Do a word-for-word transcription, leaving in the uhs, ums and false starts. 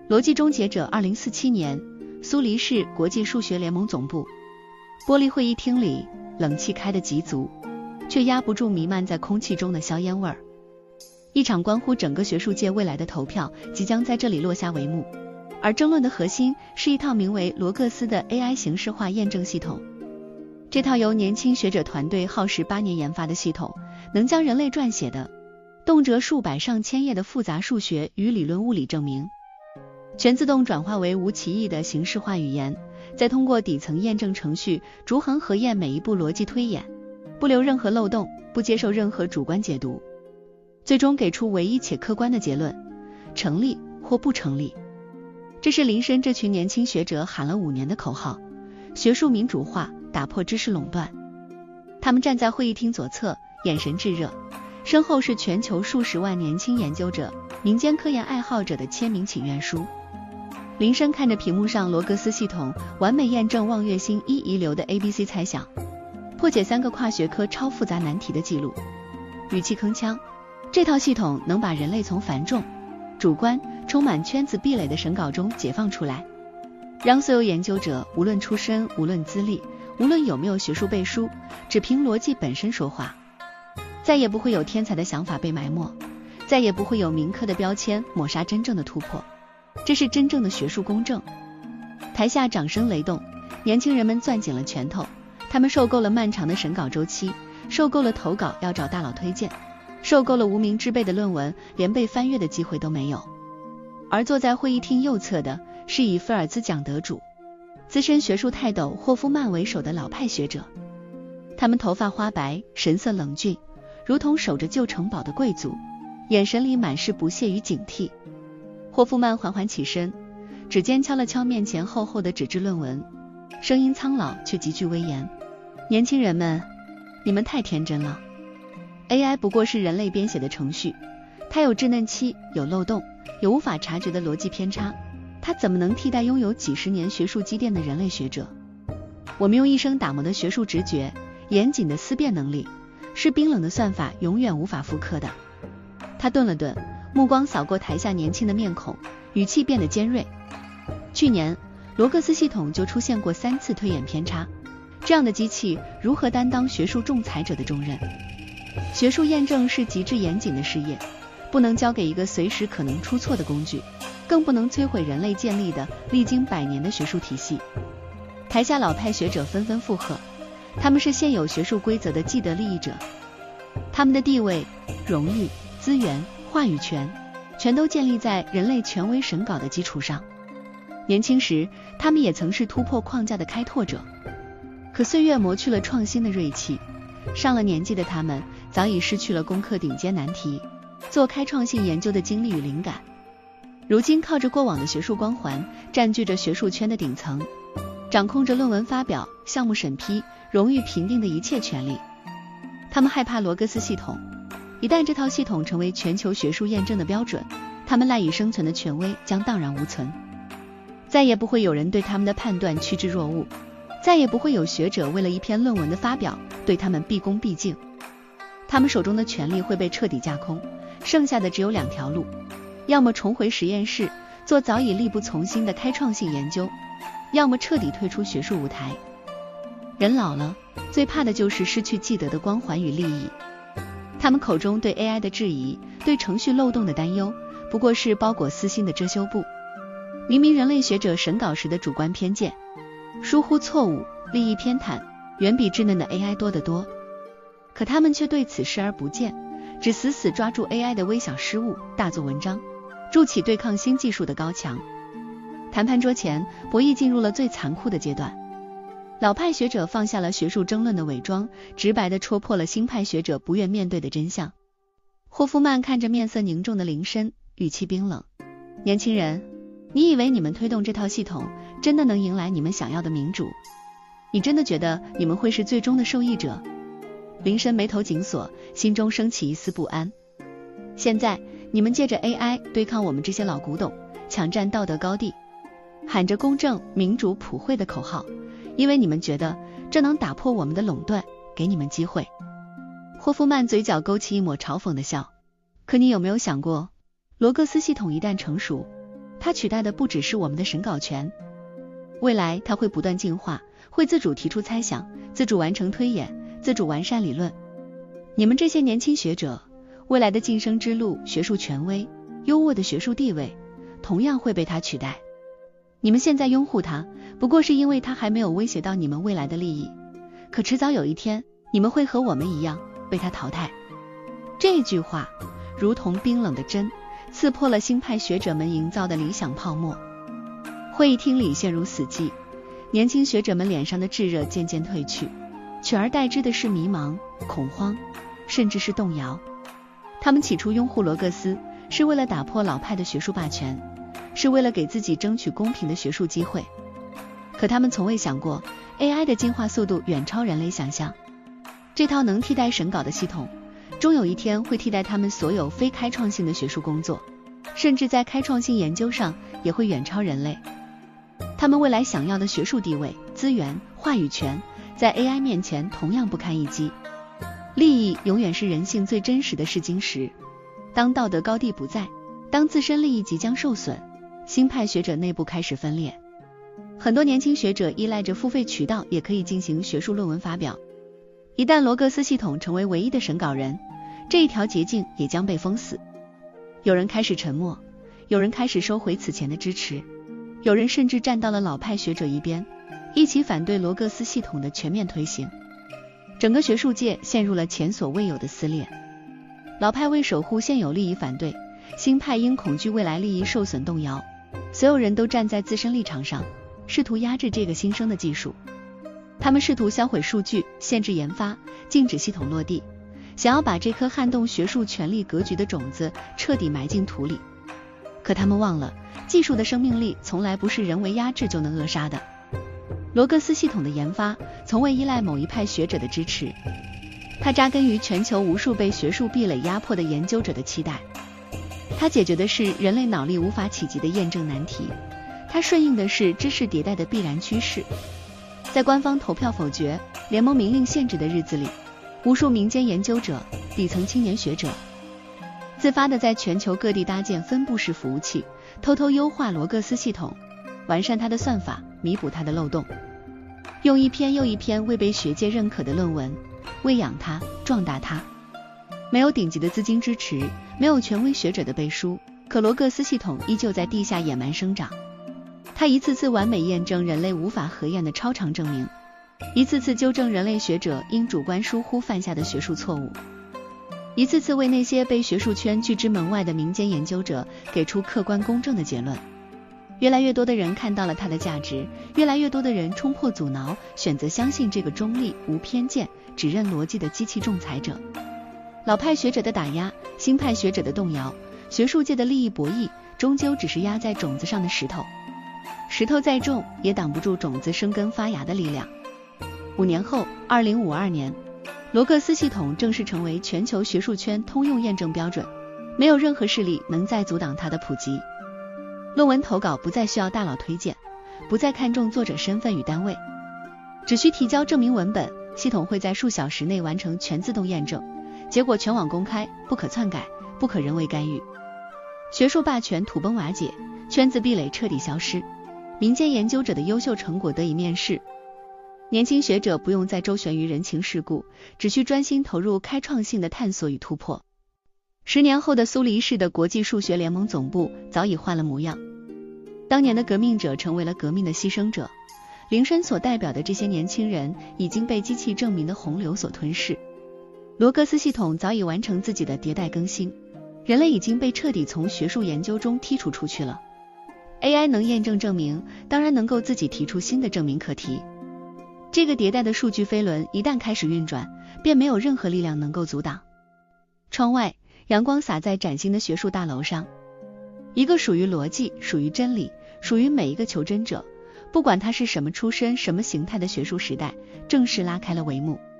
逻辑终结者二零四七年，苏黎世国际数学联盟总部，玻璃会议厅里，冷气开得极足，却压不住弥漫在空气中的硝烟味儿。一场关乎整个学术界未来的投票即将在这里落下帷幕，而争论的核心是一套名为罗格斯的 A I 形式化验证系统。这套由年轻学者团队耗时八年研发的系统，能将人类撰写的动辄数百上千页的复杂数学与理论物理证明，全自动转化为无歧义的形式化语言，再通过底层验证程序逐行核验每一步逻辑推演，不留任何漏洞，不接受任何主观解读，最终给出唯一且客观的结论，成立或不成立。这是林深这群年轻学者喊了五年的口号，学术民主化，打破知识垄断。他们站在会议厅左侧，眼神炙热，身后是全球数十万年轻研究者、民间科研爱好者的签名请愿书。林深看着屏幕上罗格斯系统完美验证望月星一遗留的 A B C 猜想，破解三个跨学科超复杂难题的记录，语气铿锵。这套系统能把人类从繁重、主观、充满圈子壁垒的审稿中解放出来，让所有研究者无论出身、无论资历、无论有没有学术背书，只凭逻辑本身说话。再也不会有天才的想法被埋没，再也不会有民科的标签抹杀真正的突破。这是真正的学术公正。台下掌声雷动，年轻人们攥紧了拳头，他们受够了漫长的审稿周期，受够了投稿要找大佬推荐，受够了无名之辈的论文连被翻阅的机会都没有。而坐在会议厅右侧的是以菲尔兹奖得主、资深学术泰斗霍夫曼为首的老派学者，他们头发花白，神色冷峻，如同守着旧城堡的贵族，眼神里满是不屑与警惕。霍夫曼缓缓起身，指尖敲了敲面前厚厚的纸质论文，声音苍老却极具威严。年轻人们，你们太天真了。A I 不过是人类编写的程序，它有稚嫩期，有漏洞，有无法察觉的逻辑偏差，它怎么能替代拥有几十年学术积淀的人类学者？我们用一生打磨的学术直觉，严谨的思辨能力，是冰冷的算法永远无法复刻的。他顿了顿，目光扫过台下年轻的面孔，语气变得尖锐。去年罗格斯系统就出现过三次推演偏差，这样的机器如何担当学术仲裁者的重任？学术验证是极致严谨的事业，不能交给一个随时可能出错的工具，更不能摧毁人类建立的历经百年的学术体系。台下老派学者纷纷附和，他们是现有学术规则的既得利益者，他们的地位、荣誉、资源、话语权全都建立在人类权威审稿的基础上。年轻时他们也曾是突破框架的开拓者，可岁月磨去了创新的锐气，上了年纪的他们早已失去了攻克顶尖难题、做开创性研究的精力与灵感，如今靠着过往的学术光环，占据着学术圈的顶层，掌控着论文发表、项目审批、荣誉评定的一切权利。他们害怕罗格斯系统，一旦这套系统成为全球学术验证的标准，他们赖以生存的权威将荡然无存，再也不会有人对他们的判断趋之若鹜，再也不会有学者为了一篇论文的发表对他们毕恭毕敬。他们手中的权力会被彻底架空，剩下的只有两条路，要么重回实验室做早已力不从心的开创性研究，要么彻底退出学术舞台。人老了，最怕的就是失去既得的光环与利益。他们口中对 A I 的质疑，对程序漏洞的担忧，不过是包裹私心的遮羞布。明明人类学者审稿时的主观偏见、疏忽错误、利益偏袒，远比稚嫩的 A I 多得多，可他们却对此视而不见，只死死抓住 A I 的微小失误，大做文章，筑起对抗新技术的高墙。谈判桌前，博弈进入了最残酷的阶段。老派学者放下了学术争论的伪装，直白地戳破了新派学者不愿面对的真相。霍夫曼看着面色凝重的林深，语气冰冷：年轻人，你以为你们推动这套系统真的能迎来你们想要的民主？你真的觉得你们会是最终的受益者？林深眉头紧锁，心中升起一丝不安。现在你们借着 A I 对抗我们这些老古董，抢占道德高地，喊着公正、民主、普惠的口号，因为你们觉得这能打破我们的垄断，给你们机会。霍夫曼嘴角勾起一抹嘲讽的笑。可你有没有想过，罗格斯系统一旦成熟， 它取代的不只是我们的审稿权，未来它会不断进化，会自主提出猜想，自主完成推演，自主完善理论。你们这些年轻学者，未来的晋升之路、学术权威、优渥的学术地位，同样会被它取代。你们现在拥护它，不过是因为它还没有威胁到你们未来的利益，可迟早有一天，你们会和我们一样被它淘汰。这句话如同冰冷的针，刺破了新派学者们营造的理想泡沫。会议厅里陷入死寂，年轻学者们脸上的炙热渐渐褪去，取而代之的是迷茫、恐慌，甚至是动摇。他们起初拥护罗格斯，是为了打破老派的学术霸权，是为了给自己争取公平的学术机会。可他们从未想过 A I 的进化速度远超人类想象，这套能替代审稿的系统终有一天会替代他们所有非开创性的学术工作，甚至在开创性研究上也会远超人类。他们未来想要的学术地位、资源、话语权，在 A I 面前同样不堪一击。利益永远是人性最真实的试金石。当道德高地不在，当自身利益即将受损，新派学者内部开始分裂。很多年轻学者依赖着付费渠道也可以进行学术论文发表。一旦罗格斯系统成为唯一的审稿人，这一条捷径也将被封死。有人开始沉默，有人开始收回此前的支持，有人甚至站到了老派学者一边，一起反对罗格斯系统的全面推行。整个学术界陷入了前所未有的撕裂。老派为守护现有利益反对，新派因恐惧未来利益受损动摇。所有人都站在自身立场上，试图压制这个新生的技术。他们试图销毁数据，限制研发，禁止系统落地，想要把这颗撼动学术权力格局的种子彻底埋进土里。可他们忘了，技术的生命力从来不是人为压制就能扼杀的。罗格斯系统的研发从未依赖某一派学者的支持，它扎根于全球无数被学术壁垒压迫的研究者的期待。它解决的是人类脑力无法企及的验证难题，它顺应的是知识迭代的必然趋势。在官方投票否决、联盟明令限制的日子里，无数民间研究者、底层青年学者自发地在全球各地搭建分布式服务器，偷偷优化罗格斯系统，完善它的算法，弥补它的漏洞，用一篇又一篇未被学界认可的论文喂养它，壮大它。没有顶级的资金支持，没有权威学者的背书，可罗格斯系统依旧在地下野蛮生长。它一次次完美验证人类无法核验的超常证明，一次次纠正人类学者因主观疏忽犯下的学术错误，一次次为那些被学术圈拒之门外的民间研究者给出客观公正的结论。越来越多的人看到了它的价值，越来越多的人冲破阻挠，选择相信这个中立、无偏见、只认逻辑的机器仲裁者。老派学者的打压，新派学者的动摇，学术界的利益博弈，终究只是压在种子上的石头。石头再重，也挡不住种子生根发芽的力量。五年后，二零五二年，罗格斯系统正式成为全球学术圈通用验证标准，没有任何势力能再阻挡它的普及。论文投稿不再需要大佬推荐，不再看重作者身份与单位，只需提交证明文本，系统会在数小时内完成全自动验证，结果全网公开，不可篡改，不可人为干预。学术霸权土崩瓦解，圈子壁垒彻底消失，民间研究者的优秀成果得以面世。年轻学者不用再周旋于人情世故，只需专心投入开创性的探索与突破。十年后的苏黎世的国际数学联盟总部早已换了模样，当年的革命者成为了革命的牺牲者，林深所代表的这些年轻人已经被机器证明的洪流所吞噬。罗格斯系统早已完成自己的迭代更新，人类已经被彻底从学术研究中剔除出去了。A I 能验证证明，当然能够自己提出新的证明课题。这个迭代的数据飞轮一旦开始运转，便没有任何力量能够阻挡。窗外，阳光洒在崭新的学术大楼上，一个属于逻辑、属于真理、属于每一个求真者，不管他是什么出身、什么形态的学术时代，正式拉开了帷幕。